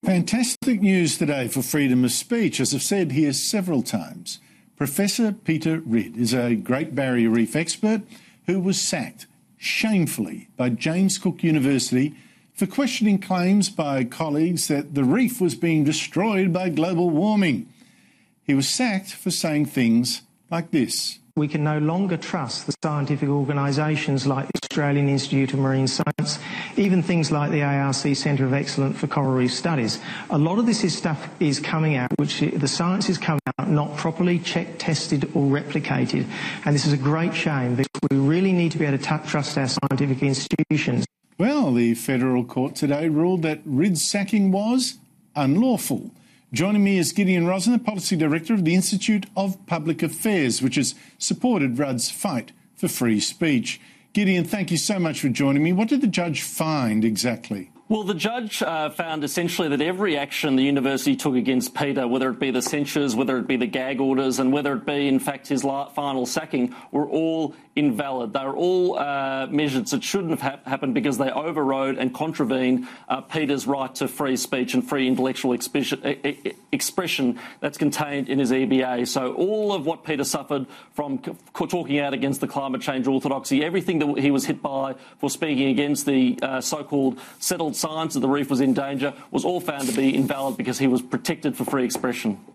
Fantastic news today for freedom of speech. As I've said here several times, Professor Peter Ridd is a Great Barrier Reef expert who was sacked shamefully by James Cook University for questioning claims by colleagues that the reef was being destroyed by global warming. He was sacked for saying things like this. We can no longer trust the scientific organisations like the Australian Institute of Marine Science, even things like the ARC Centre of Excellence for Coral Reef Studies. A lot of this stuff is coming out, which the science is coming out not properly checked, tested or replicated. And this is a great shame because we really need to be able to trust our scientific institutions. Well, the federal court today ruled that Ridd's sacking was unlawful. Joining me is Gideon Rosner, Policy Director of the Institute of Public Affairs, which has supported Rudd's fight for free speech. Gideon, thank you so much for joining me. What did the judge find exactly? Well, the judge found essentially that every action the university took against Peter, whether it be the censures, whether it be the gag orders, and whether it be, in fact, his final sacking, were all invalid. They were all measures that shouldn't have happened because they overrode and contravened Peter's right to free speech and free intellectual expression that's contained in his EBA. So all of what Peter suffered from talking out against the climate change orthodoxy, everything that he was hit by for speaking against the so-called settled science that the reef was in danger, was all found to be invalid because he was protected for free expression.